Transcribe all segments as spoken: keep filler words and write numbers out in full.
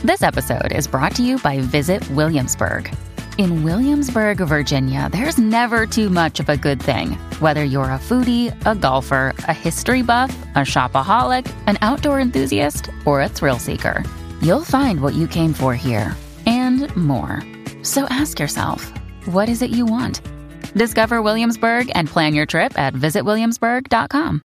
This episode is brought to you by Visit Williamsburg. In Williamsburg, Virginia, there's never too much of a good thing. Whether you're a foodie, a golfer, a history buff, a shopaholic, an outdoor enthusiast, or a thrill seeker, you'll find what you came for here and more. So ask yourself, what is it you want? Discover Williamsburg and plan your trip at visit williamsburg dot com.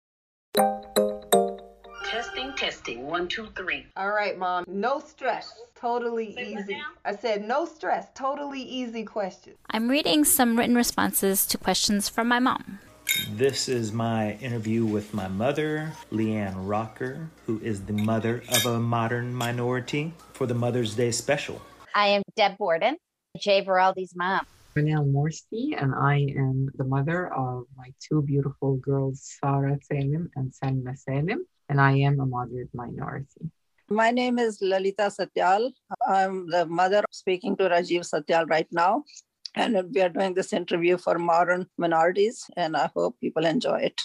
Testing, testing, one, two, three. All right, Mom. No stress. Totally Say what easy. now? I said no stress. Totally easy question. I'm reading some written responses to questions from my mom. This is my interview with my mother, Leanne Rocker, who is the mother of a modern minority, for the Mother's Day special. I am Deb Borden, Jay Varaldi's mom. Renelle Morski, and I am the mother of my two beautiful girls, Sarah Salim and Salma Salim, and I am a moderate minority. My name is Lalita Satyal. I'm the mother speaking to Rajiv Satyal right now. And we are doing this interview for modern minorities, and I hope people enjoy it.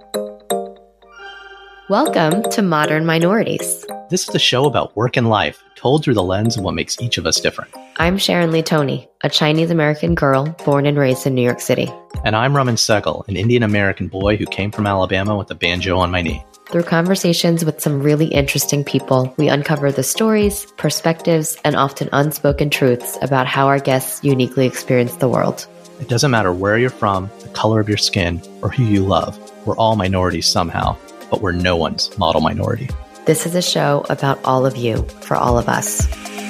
Welcome to Modern Minorities. This is a show about work and life, told through the lens of what makes each of us different. I'm Sharon Lee Tony, a Chinese-American girl born and raised in New York City. And I'm Raman Sehgal, an Indian-American boy who came from Alabama with a banjo on my knee. Through conversations with some really interesting people, we uncover the stories, perspectives, and often unspoken truths about how our guests uniquely experience the world. It doesn't matter where you're from, the color of your skin, or who you love. We're all minorities somehow, but we're no one's model minority. This is a show about all of you, for all of us.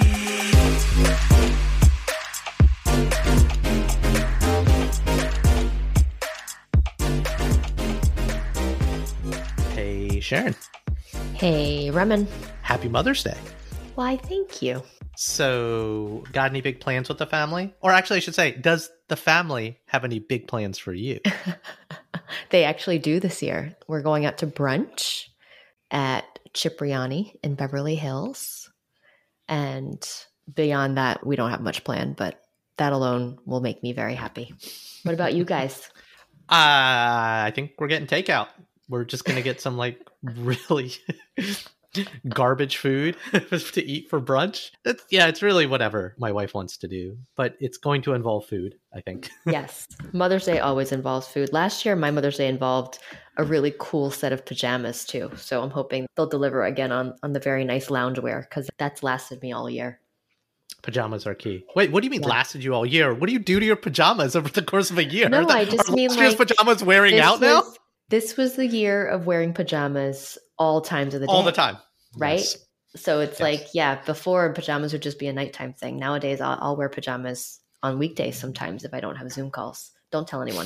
Hey, Sharon. Hey, Raman. Happy Mother's Day. Why, thank you. So, got any big plans with the family? Or actually, I should say, does the family have any big plans for you? They actually do this year. We're going out to brunch at Cipriani in Beverly Hills. And beyond that, we don't have much planned, but that alone will make me very happy. What about you guys? Uh, I think we're getting takeout. We're just going to get some like really garbage food to eat for brunch. It's, yeah, it's really whatever my wife wants to do, but it's going to involve food, I think. Yes. Mother's Day always involves food. Last year, my Mother's Day involved a really cool set of pajamas too. So I'm hoping they'll deliver again on, on the very nice loungewear because that's lasted me all year. Pajamas are key. Wait, what do you mean Yeah. lasted you all year? What do you do to your pajamas over the course of a year? No, Are the- I just are mean last year's like pajamas wearing this out now? was- This was the year of wearing pajamas all times of the day. All the time. Right? Yes. So it's Yes. like, yeah, before pajamas would just be a nighttime thing. Nowadays, I'll, I'll wear pajamas on weekdays sometimes if I don't have Zoom calls. Don't tell anyone.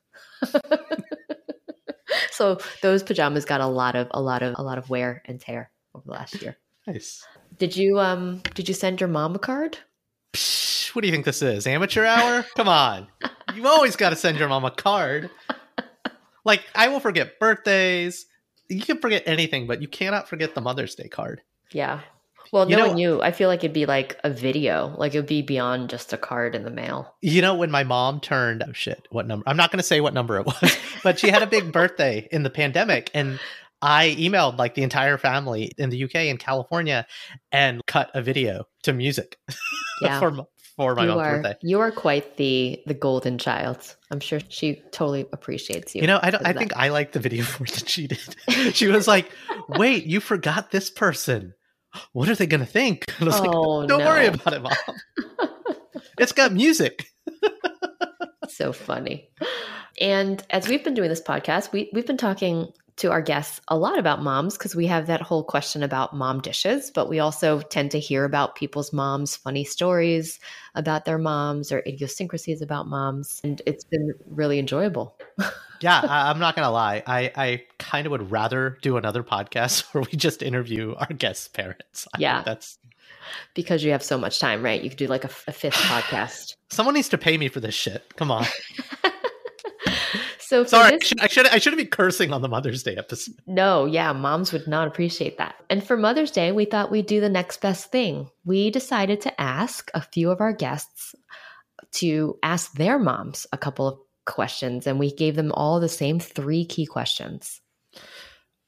So those pajamas got a lot of a lot of a lot of wear and tear over the last year. Nice. Did you um did you send your mom a card? Psh, what do you think this is? Amateur hour? Come on. You've always got to send your mom a card. Like, I will forget birthdays. You can forget anything, but you cannot forget the Mother's Day card. Yeah. Well, You know- knowing you, I feel like it'd be like a video. Like it would be beyond just a card in the mail. You know, when my mom turned, oh shit, what number? I'm not going to say what number it was, but she had a big birthday in the pandemic. And I emailed like the entire family in the U K and California and cut a video to music Yeah. for, m- for my you mom's are birthday. you are quite the the golden child. I'm sure she totally appreciates you. You know, I don't. for I that. think I like the video more than she did. She was like, "Wait, you forgot this person. What are they going to think?" And I was Oh, like, "Don't no. worry about it, mom. It's got music." So funny. And as we've been doing this podcast, we we've been talking to our guests a lot about moms because we have that whole question about mom dishes, but we also tend to hear about people's moms, funny stories about their moms or idiosyncrasies about moms. And it's been really enjoyable. Yeah, I, I'm not going to lie. I, I kind of would rather do another podcast where we just interview our guests' parents. I Yeah. think that's Because you have so much time, right? You could do like a, a fifth podcast. someone needs to pay me for this shit. Come on. So for Sorry, this- I should, I should I shouldn't be cursing on the Mother's Day episode. No, yeah, moms would not appreciate that. And for Mother's Day, we thought we'd do the next best thing. We decided to ask a few of our guests to ask their moms a couple of questions, and we gave them all the same three key questions.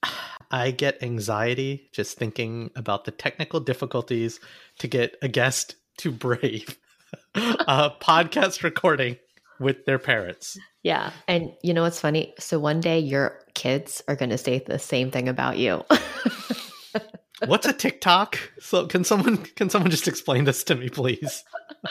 I get anxiety just thinking about the technical difficulties to get a guest to brave a podcast recording with their parents. Yeah. And you know what's funny? So one day your kids are going to say the same thing about you. What's a TikTok? So can someone can someone just explain this to me, please?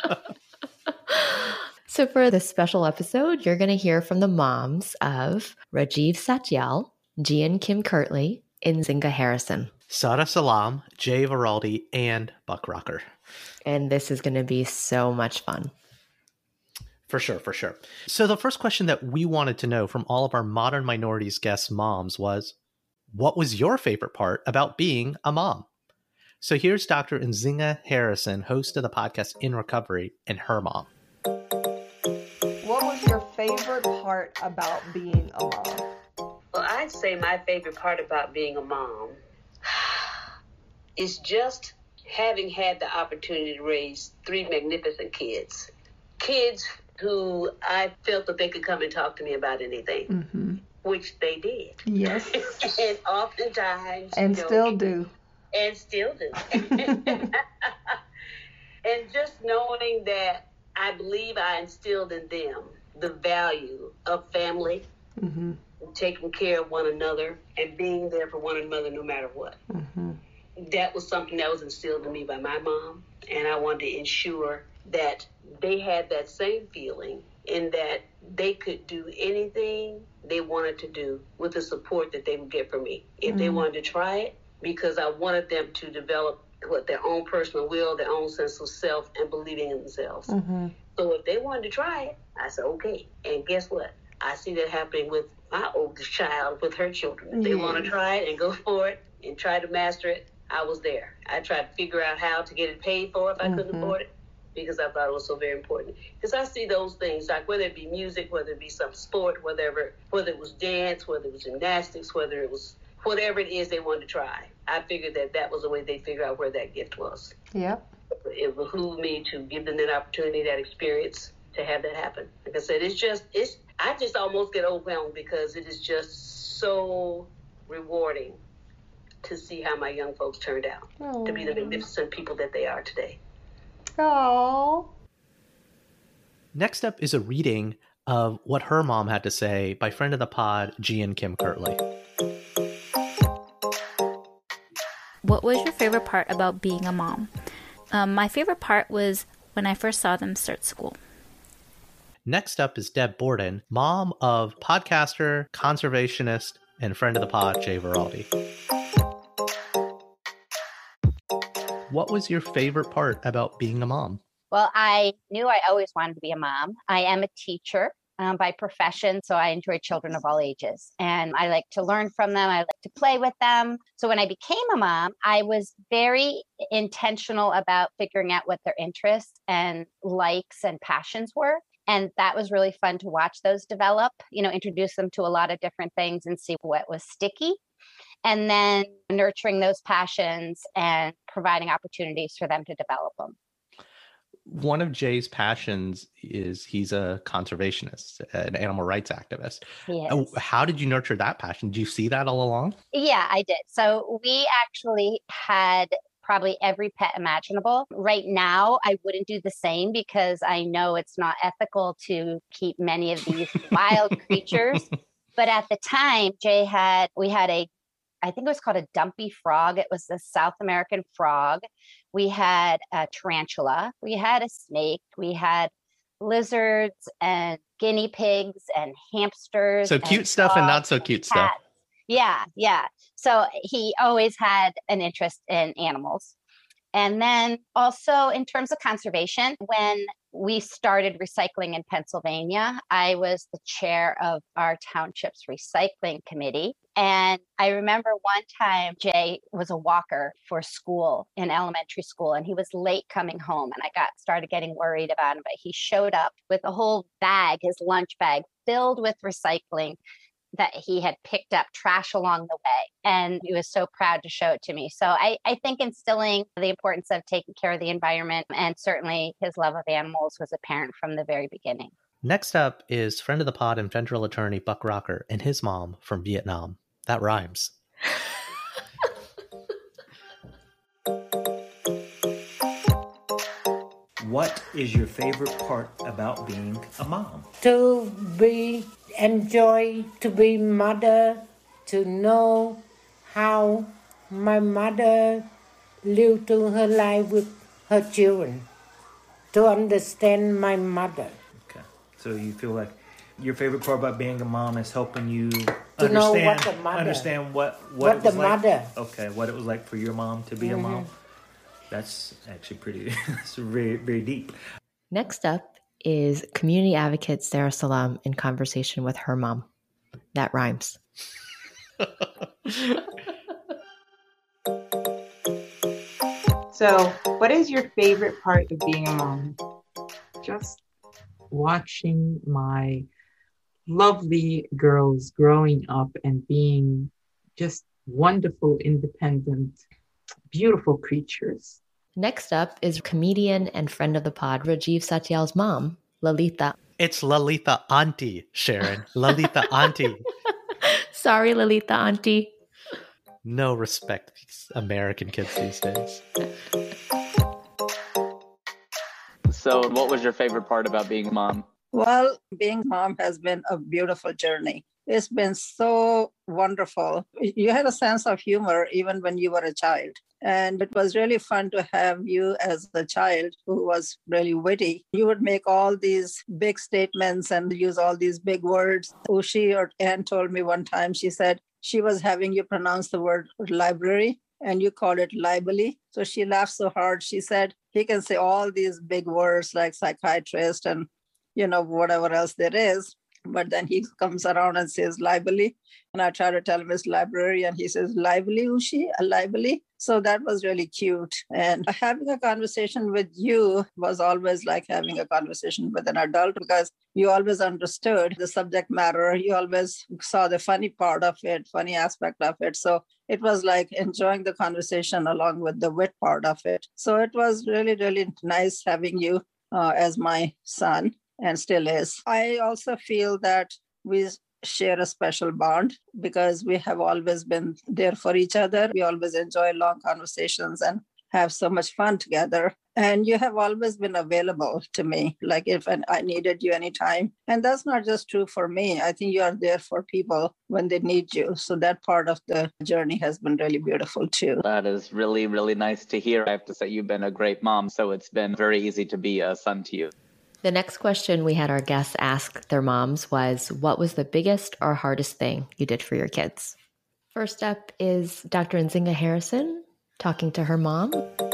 So for this special episode, you're going to hear from the moms of Rajiv Satyal, Gian Kim Kirtley, and Zinga Harrison. Sara Salam, Jay Varaldi, and Buck Rocker. And this is going to be so much fun. For sure, for sure. So the first question that we wanted to know from all of our Modern Minorities guest moms was, what was your favorite part about being a mom? So here's Doctor Nzinga Harrison, host of the podcast In Recovery, and her mom. What was your favorite part about being a mom? Well, I'd say my favorite part about being a mom is just having had the opportunity to raise three magnificent kids. Kids who I felt that they could come and talk to me about anything, mm-hmm. which they did. Yes. And oftentimes. And you know, still do. And still do. And just knowing that I believe I instilled in them the value of family, mm-hmm. taking care of one another, and being there for one another no matter what. Mm-hmm. That was something that was instilled in me by my mom, and I wanted to ensure that they had that same feeling in that they could do anything they wanted to do with the support that they would get from me. If mm-hmm. they wanted to try it, because I wanted them to develop what their own personal will, their own sense of self, and believing in themselves. Mm-hmm. So if they wanted to try it, I said, okay. And guess what? I see that happening with my oldest child, with her children. If they yes. want to try it and go for it and try to master it, I was there. I tried to figure out how to get it paid for if I mm-hmm. couldn't afford it, because I thought it was so very important. Because I see those things, like whether it be music, whether it be some sport, whether, whether it was dance, whether it was gymnastics, whether it was whatever it is they wanted to try. I figured that that was the way they figure out where that gift was. Yep. It behooved me to give them that opportunity, that experience, to have that happen. Like I said, it's just, it's, I just almost get overwhelmed because it is just so rewarding to see how my young folks turned out, Aww. to be the magnificent people that they are today. Oh. Next up is a reading of what her mom had to say by friend of the pod, Gian Kim Kirtley. What was your favorite part about being a mom? Um, my favorite part was when I first saw them start school. Next up is Deb Borden, mom of podcaster, conservationist, and friend of the pod, Jay Varaldi. What was your favorite part about being a mom? Well, I knew I always wanted to be a mom. I am a teacher um, by profession, so I enjoy children of all ages. And I like to learn from them. I like to play with them. So when I became a mom, I was very intentional about figuring out what their interests and likes and passions were. And that was really fun to watch those develop, you know, introduce them to a lot of different things and see what was sticky. And then nurturing those passions and providing opportunities for them to develop them. One of Jay's passions is he's a conservationist, an animal rights activist. Yes. How did you nurture that passion? Did you see that all along? Yeah, I did. So we actually had probably every pet imaginable. Right now, I wouldn't do the same because I know it's not ethical to keep many of these wild creatures. But at the time, Jay had, we had a, I think it was called a dumpy frog. It was a South American frog. We had a tarantula. We had a snake. We had lizards and guinea pigs and hamsters. So cute stuff and not so cute stuff. Yeah, yeah. So he always had an interest in animals. And then also in terms of conservation, when we started recycling in Pennsylvania, I was the chair of our township's recycling committee. And I remember one time Jay was a walker for school in elementary school, and he was late coming home, and I got started getting worried about him. But he showed up with a whole bag, his lunch bag, filled with recycling that he had picked up, trash along the way. And he was so proud to show it to me. So I, I think instilling the importance of taking care of the environment, and certainly his love of animals, was apparent from the very beginning. Next up is friend of the pod and federal attorney Buck Rocker and his mom from Vietnam. That rhymes. What is your favorite part about being a mom? To be enjoy to be mother, to know how my mother lived through her life with her children, to understand my mother. Okay, so you feel like your favorite part about being a mom is helping you to understand, know what the mother, understand what what, what it was the like. mother. Okay, what it was like for your mom to be mm-hmm. a mom. That's actually pretty. It's very very deep. Next up is community advocate Sarah Salam in conversation with her mom. That rhymes. So, what is your favorite part of being a mom? Just watching my lovely girls growing up and being just wonderful, independent, beautiful creatures. Next up is comedian and friend of the pod, Rajiv Satyal's mom, Lalitha. It's Lalitha Auntie, Sharon. Lalitha Auntie. Sorry, Lalitha Auntie. No respect these American kids these days. So what was your favorite part about being a mom? Well, being mom has been a beautiful journey. It's been so wonderful. You had a sense of humor even when you were a child. And it was really fun to have you as a child who was really witty. You would make all these big statements and use all these big words. Ushi or Anne told me one time, she said she was having you pronounce the word library and you called it libely. So she laughed so hard. She said he can say all these big words like psychiatrist and, you know, whatever else there is. But then he comes around and says libely. And I try to tell him it's library. And he says, lively, Ushi, a lively. So that was really cute. And having a conversation with you was always like having a conversation with an adult because you always understood the subject matter. You always saw the funny part of it, funny aspect of it. So it was like enjoying the conversation along with the wit part of it. So it was really, really nice having you uh, as my son. And still is. I also feel that we share a special bond because we have always been there for each other. We always enjoy long conversations and have so much fun together. And you have always been available to me, like if I needed you anytime. And that's not just true for me. I think you are there for people when they need you. So that part of the journey has been really beautiful too. That is really, really nice to hear. I have to say you've been a great mom. So it's been very easy to be a son to you. The next question we had our guests ask their moms was, what was the biggest or hardest thing you did for your kids? First up is Doctor Nzinga Harrison talking to her mom.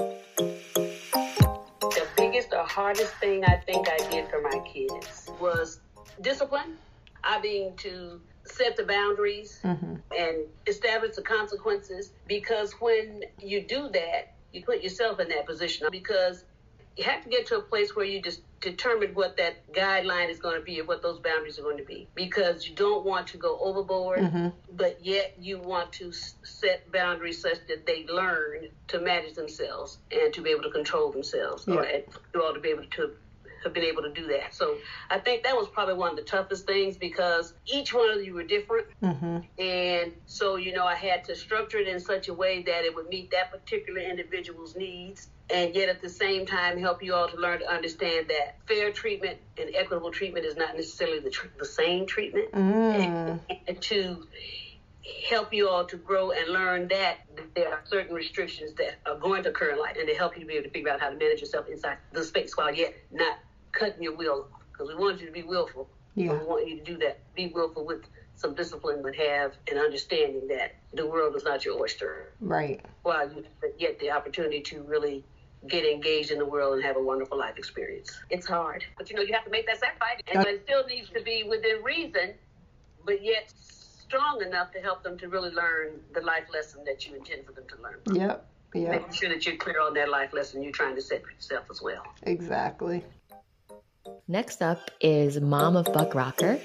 The biggest or hardest thing I think I did for my kids was discipline. I mean, to set the boundaries mm-hmm. and establish the consequences, because when you do that, you put yourself in that position because you have to get to a place where you just determine what that guideline is going to be and what those boundaries are going to be, because you don't want to go overboard, mm-hmm. but yet you want to set boundaries such that they learn to manage themselves and to be able to control themselves, yeah. or you all to be able to have been able to do that. So I think that was probably one of the toughest things because each one of you were different. Mm-hmm. And so, you know, I had to structure it in such a way that it would meet that particular individual's needs. And yet at the same time, help you all to learn to understand that fair treatment and equitable treatment is not necessarily the, tr- the same treatment. Mm. And, and to help you all to grow and learn that there are certain restrictions that are going to occur in life, and to help you to be able to figure out how to manage yourself inside the space while yet not cutting your will, because we want you to be willful. Yeah. We want you to do that. Be willful with some discipline, but have an understanding that the world is not your oyster. Right. While you get the opportunity to really get engaged in the world and have a wonderful life experience. It's hard, but you know, you have to make that sacrifice, and it still needs to be within reason, but yet strong enough to help them to really learn the life lesson that you intend for them to learn. Yep. Yep. Making sure that you're clear on that life lesson you're trying to set for yourself as well. Exactly. Next up is Mom of Buck Rocker.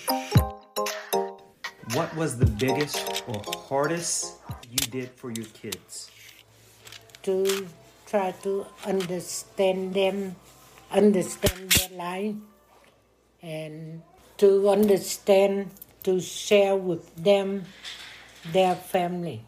What was the biggest or hardest you did for your kids? To try to understand them, understand their life, and to understand, to share with them their family,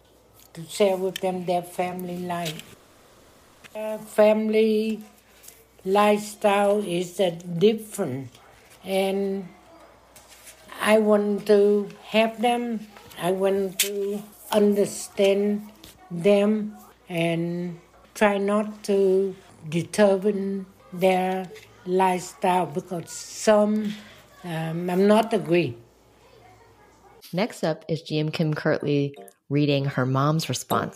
to share with them their family life. Their family lifestyle is uh, different, and I want to help them. I want to understand them and try not to determine their lifestyle because some um, I'm not agree. Next up is G M Kim Kirtley reading her mom's response.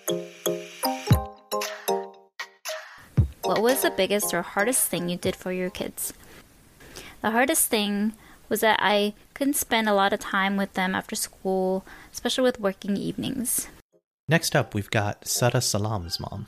What was the biggest or hardest thing you did for your kids? The hardest thing was that I couldn't spend a lot of time with them after school, especially with working evenings. Next up, we've got Sada Salam's mom.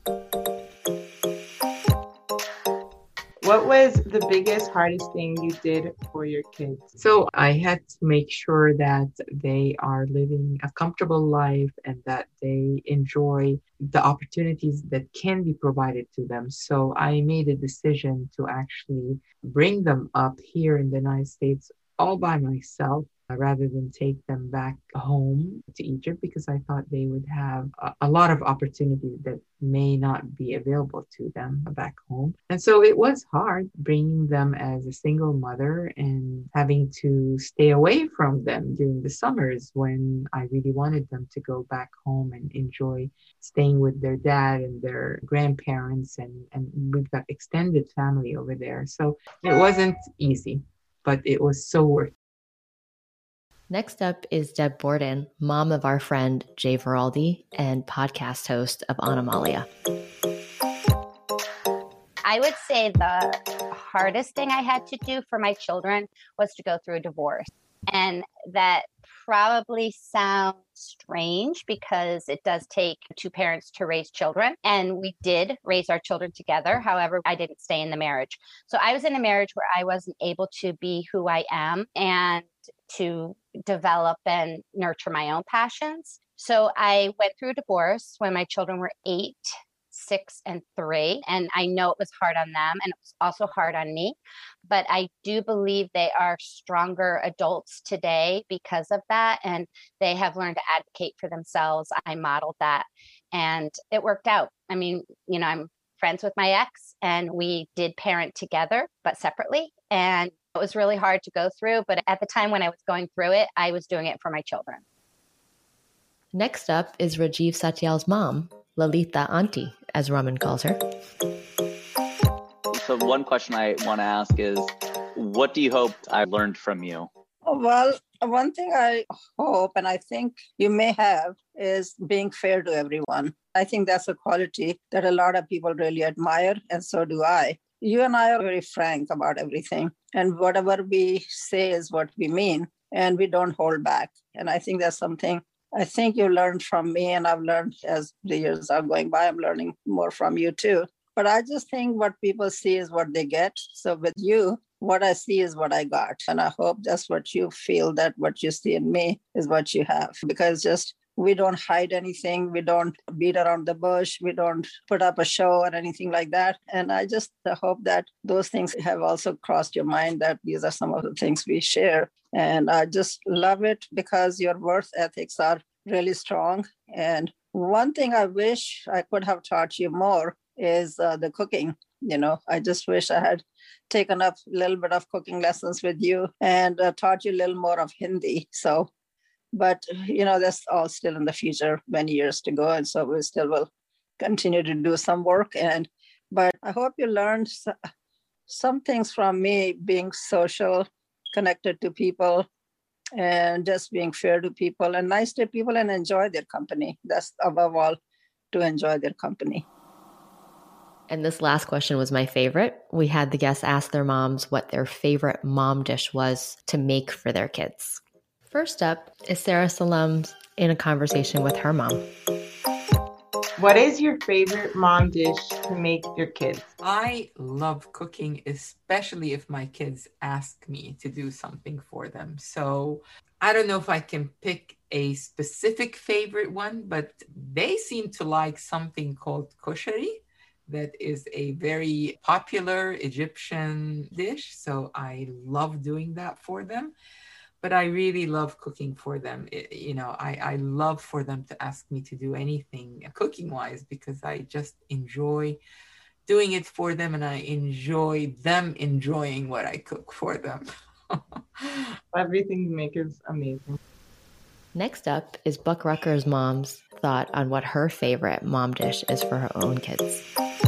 What was the biggest, hardest thing you did for your kids? So I had to make sure that they are living a comfortable life and that they enjoy the opportunities that can be provided to them. So I made a decision to actually bring them up here in the United States all by myself, rather than take them back home to Egypt, because I thought they would have a, a lot of opportunities that may not be available to them back home. And so it was hard bringing them as a single mother and having to stay away from them during the summers when I really wanted them to go back home and enjoy staying with their dad and their grandparents. And, and we've got extended family over there. So it wasn't easy, but it was so worth it. Next up is Deb Borden, mom of our friend Jay Veraldi and podcast host of Anomalia. I would say the hardest thing I had to do for my children was to go through a divorce. And that probably sounds strange because it does take two parents to raise children. And we did raise our children together. However, I didn't stay in the marriage. So I was in a marriage where I wasn't able to be who I am and to develop and nurture my own passions. So I went through a divorce when my children were eight, six, and three. And I know it was hard on them and it was also hard on me. But I do believe they are stronger adults today because of that. And they have learned to advocate for themselves. I modeled that and it worked out. I mean, you know, I'm friends with my ex and we did parent together, but separately. And it was really hard to go through. But at the time when I was going through it, I was doing it for my children. Next up is Rajiv Satyal's mom, Lalitha Auntie, as Raman calls her. So one question I want to ask is, what do you hope I learned from you? Well, one thing I hope, and I think you may have, is being fair to everyone. I think that's a quality that a lot of people really admire, and so do I. You and I are very frank about everything, and whatever we say is what we mean, and we don't hold back. And I think that's something I think you learned from me, and I've learned as the years are going by, I'm learning more from you too. But I just think what people see is what they get. So with you, what I see is what I got. And I hope that's what you feel, that what you see in me is what you have. Because just we don't hide anything. We don't beat around the bush. We don't put up a show or anything like that. And I just hope that those things have also crossed your mind, that these are some of the things we share. And I just love it because your work ethics are really strong. And one thing I wish I could have taught you more is uh, the cooking. You know, I just wish I had taken up a little bit of cooking lessons with you and uh, taught you a little more of Hindi. So, but, you know, that's all still in the future, many years to go. And so we still will continue to do some work. And, but I hope you learned some things from me, being social, connected to people, and just being fair to people and nice to people and enjoy their company. That's above all, to enjoy their company. And this last question was my favorite. We had the guests ask their moms what their favorite mom dish was to make for their kids. First up is Sarah Salam in a conversation with her mom. What is your favorite mom dish to make your kids? I love cooking, especially if my kids ask me to do something for them. So I don't know if I can pick a specific favorite one, but they seem to like something called koshari. That is a very popular Egyptian dish. So I love doing that for them. But I really love cooking for them. It, you know, I, I love for them to ask me to do anything cooking-wise because I just enjoy doing it for them, and I enjoy them enjoying what I cook for them. Everything you make is amazing. Next up is Buck Rucker's mom's thought on what her favorite mom dish is for her own kids.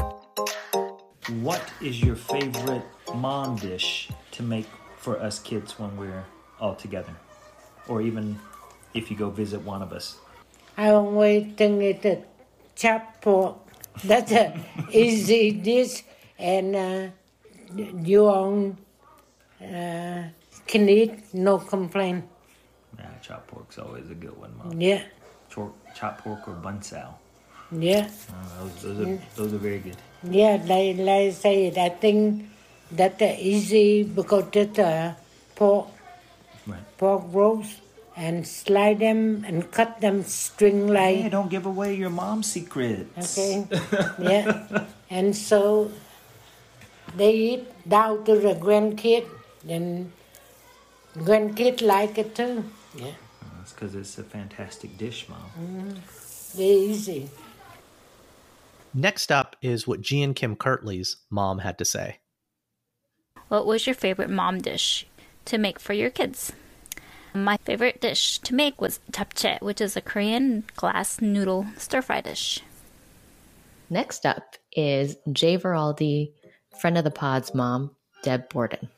What is your favorite mom dish to make for us kids when we're all together? Or even if you go visit one of us? I always think it's a chopped pork. That's an easy dish, and uh, you own uh, can eat, no complaint. Yeah, chopped pork's always a good one, Mom. Yeah. Chor- chopped pork or bunsao. Yeah. Uh, those, those, are, those are very good. Yeah, like, like I said, I think that's uh, easy because it's uh, pork, right. pork roast, and slide them and cut them string like. Hey, don't give away your mom's secrets. Okay. Yeah. And so they eat down to the grandkid, and grandkid like it too. Yeah. That's because it's a fantastic dish, Mom. Mm-hmm. They're easy. Next up is what Gian Kim Kirtley's mom had to say. What was your favorite mom dish to make for your kids? My favorite dish to make was japchae, which is a Korean glass noodle stir-fry dish. Next up is Jay Veraldi, friend of the pod's mom, Deb Borden.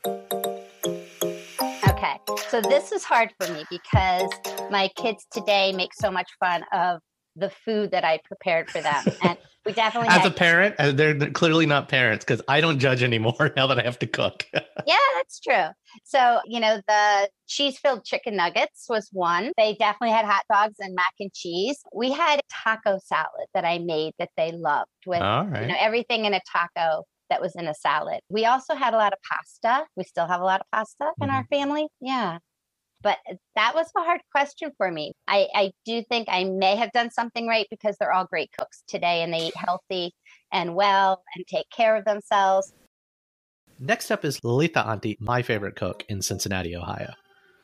Okay, so this is hard for me because my kids today make so much fun of the food that I prepared for them. And we definitely As had- a parent, uh, they're, they're clearly not parents because I don't judge anymore now that I have to cook. Yeah, that's true. So, you know, the cheese-filled chicken nuggets was one. They definitely had hot dogs and mac and cheese. We had taco salad that I made that they loved with, All right. you know, everything in a taco that was in a salad. We also had a lot of pasta. We still have a lot of pasta mm-hmm. in our family. Yeah. But that was a hard question for me. I, I do think I may have done something right because they're all great cooks today and they eat healthy and well and take care of themselves. Next up is Lolita Auntie, my favorite cook in Cincinnati, Ohio.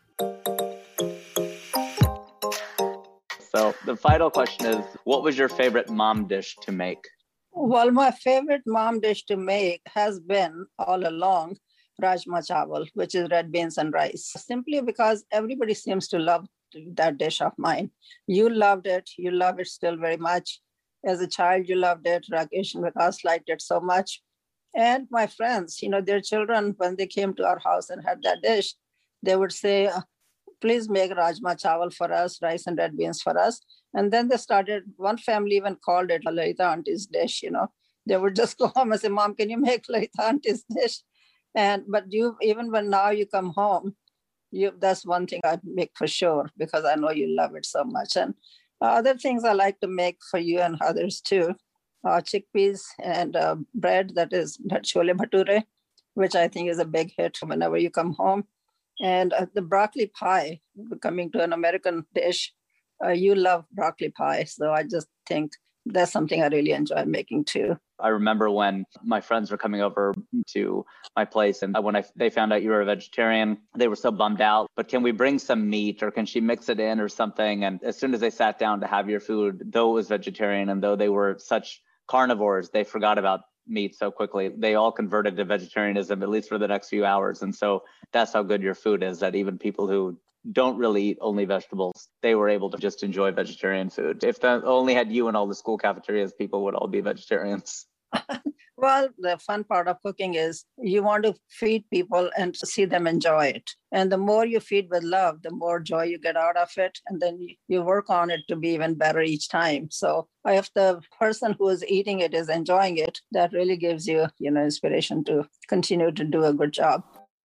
So the final question is, what was your favorite mom dish to make? Well, my favorite mom dish to make has been all along Rajma Chawal, which is red beans and rice, simply because everybody seems to love that dish of mine. You loved it. You love it still very much. As a child, you loved it. Rakesh and Vikas liked it so much. And my friends, you know, their children, when they came to our house and had that dish, they would say, please make Rajma Chawal for us, rice and red beans for us. And then they started, one family even called it Lolita Auntie's dish, you know. They would just go home and say, Mom, can you make Lolita Auntie's dish? And but you, even when now you come home, you that's one thing I make for sure because I know you love it so much. And other things I like to make for you and others too, uh, chickpeas and uh, bread that is that chole bhature, which I think is a big hit whenever you come home. And uh, the broccoli pie, coming to an American dish, uh, you love broccoli pie, so I just think that's something I really enjoy making too. I remember when my friends were coming over to my place and when I, they found out you were a vegetarian, they were so bummed out. But can we bring some meat or can she mix it in or something? And as soon as they sat down to have your food, though it was vegetarian and though they were such carnivores, they forgot about meat so quickly. They all converted to vegetarianism, at least for the next few hours. And so that's how good your food is, that even people who don't really eat only vegetables, they were able to just enjoy vegetarian food. If they only had you in all the school cafeterias, people would all be vegetarians. Well, the fun part of cooking is you want to feed people and see them enjoy it. And the more you feed with love, the more joy you get out of it. And then you work on it to be even better each time. So if the person who is eating it is enjoying it, that really gives you, you know, inspiration to continue to do a good job.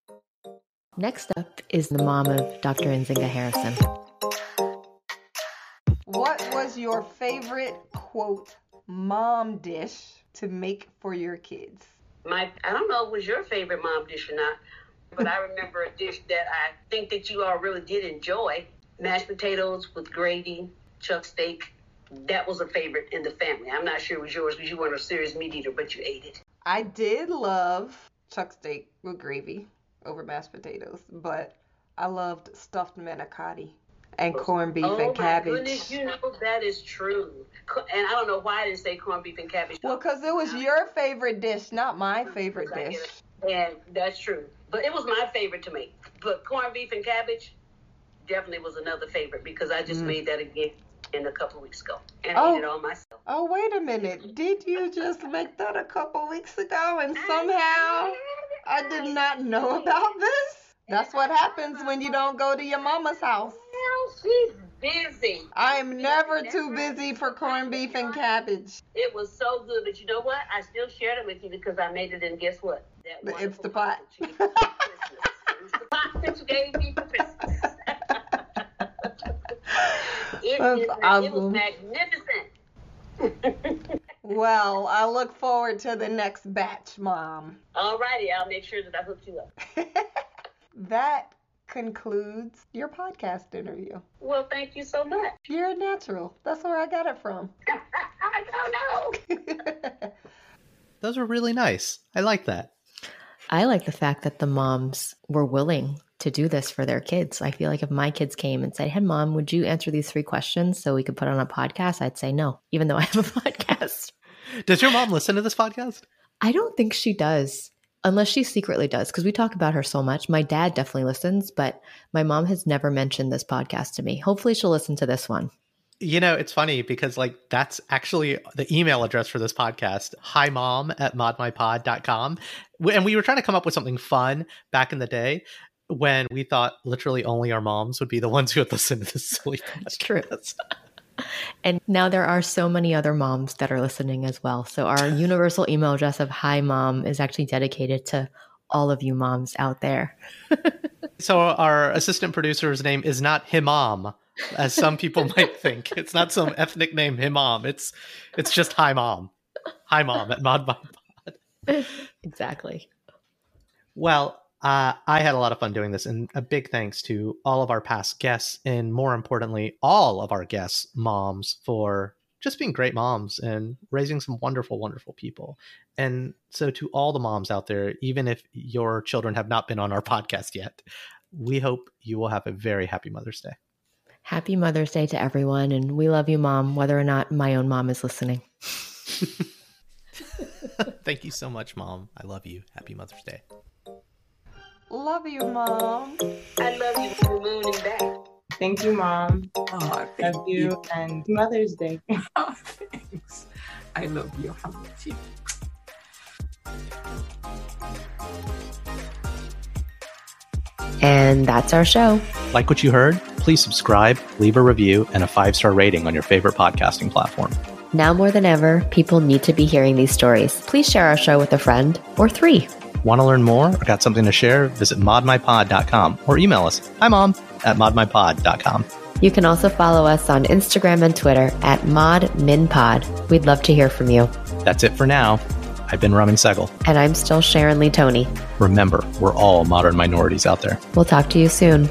Next up is the mom of Doctor Nzinga Harrison. What was your favorite, quote, mom dish to make for your kids? My, I don't know if it was your favorite mom dish or not, but I remember a dish that I think that you all really did enjoy. Mashed potatoes with gravy, chuck steak. That was a favorite in the family. I'm not sure it was yours because you weren't a serious meat eater, but you ate it. I did love chuck steak with gravy over mashed potatoes, but I loved stuffed manicotti. And corned beef oh and cabbage. Oh my goodness, you know that is true. And I don't know why I didn't say corned beef and cabbage. Well, because it was your favorite dish, not my favorite dish. And that's true. But it was my favorite to make. But corned beef and cabbage definitely was another favorite because I just mm. made that again in a couple of weeks ago. And oh. I ate it all myself. Oh, wait a minute. Did you just make that a couple weeks ago and somehow I did not know about this? That's what happens when you don't go to your mama's house. Well, she's busy. I am never too busy for corned beef and cabbage. It was so good, but you know what? I still shared it with you because I made it in, guess what? That it's the pot. It's the pot that you gave me for Christmas. it, is, awesome. It was magnificent. Well, I look forward to the next batch, Mom. All righty, I'll make sure that I hook you up. That concludes your podcast interview. Well, thank you so much. You're a natural. That's where I got it from. I don't know. Those were really nice. I like that. I like the fact that the moms were willing to do this for their kids. I feel like if my kids came and said, hey, Mom, would you answer these three questions so we could put on a podcast? I'd say no, even though I have a podcast. Does your mom listen to this podcast? I don't think she does. Unless she secretly does, because we talk about her so much. My dad definitely listens, but my mom has never mentioned this podcast to me. Hopefully she'll listen to this one. You know, it's funny because like that's actually the email address for this podcast, hi mom at mod my pod dot com. And we were trying to come up with something fun back in the day when we thought literally only our moms would be the ones who would listen to this silly podcast. That's true. And now there are so many other moms that are listening as well. So our universal email address of hi mom is actually dedicated to all of you moms out there. So our assistant producer's name is not Himam, as some people might think. It's not some ethnic name, Himam. It's it's just hi mom. Hi mom at Mod My Pod. Exactly. Well, Uh, I had a lot of fun doing this, and a big thanks to all of our past guests, and more importantly, all of our guests' moms for just being great moms and raising some wonderful, wonderful people. And so to all the moms out there, even if your children have not been on our podcast yet, we hope you will have a very happy Mother's Day. Happy Mother's Day to everyone, and we love you, Mom, whether or not my own mom is listening. Thank you so much, Mom. I love you. Happy Mother's Day. Love you, Mom. I love you from the moon and back. Thank you, Mom. Oh, thank love you. you. And Mother's Day. Oh, thanks. I love you, Hamilton. And that's our show. Like what you heard? Please subscribe, leave a review, and a five-star rating on your favorite podcasting platform. Now more than ever, people need to be hearing these stories. Please share our show with a friend or three. Want to learn more or got something to share? Visit mod my pod dot com or email us, hi mom, at mod my pod dot com. You can also follow us on Instagram and Twitter at modminpod. We'd love to hear from you. That's it for now. I've been Ramin Segal. And I'm still Sharon Lee Tony. Remember, we're all modern minorities out there. We'll talk to you soon.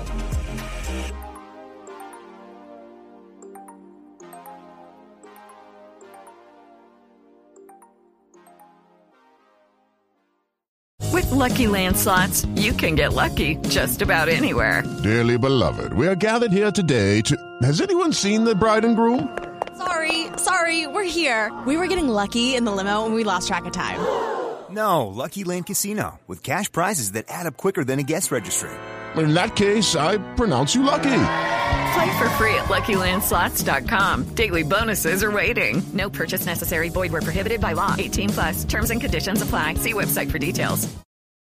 With Lucky Land Slots, you can get lucky just about anywhere. Dearly beloved, we are gathered here today to... Has anyone seen the bride and groom? Sorry, sorry, we're here. We were getting lucky in the limo and we lost track of time. No, Lucky Land Casino, with cash prizes that add up quicker than a guest registry. In that case, I pronounce you lucky. Play for free at lucky land slots dot com. Daily bonuses are waiting. No purchase necessary. Void where prohibited by law. eighteen plus. Terms and conditions apply. See website for details.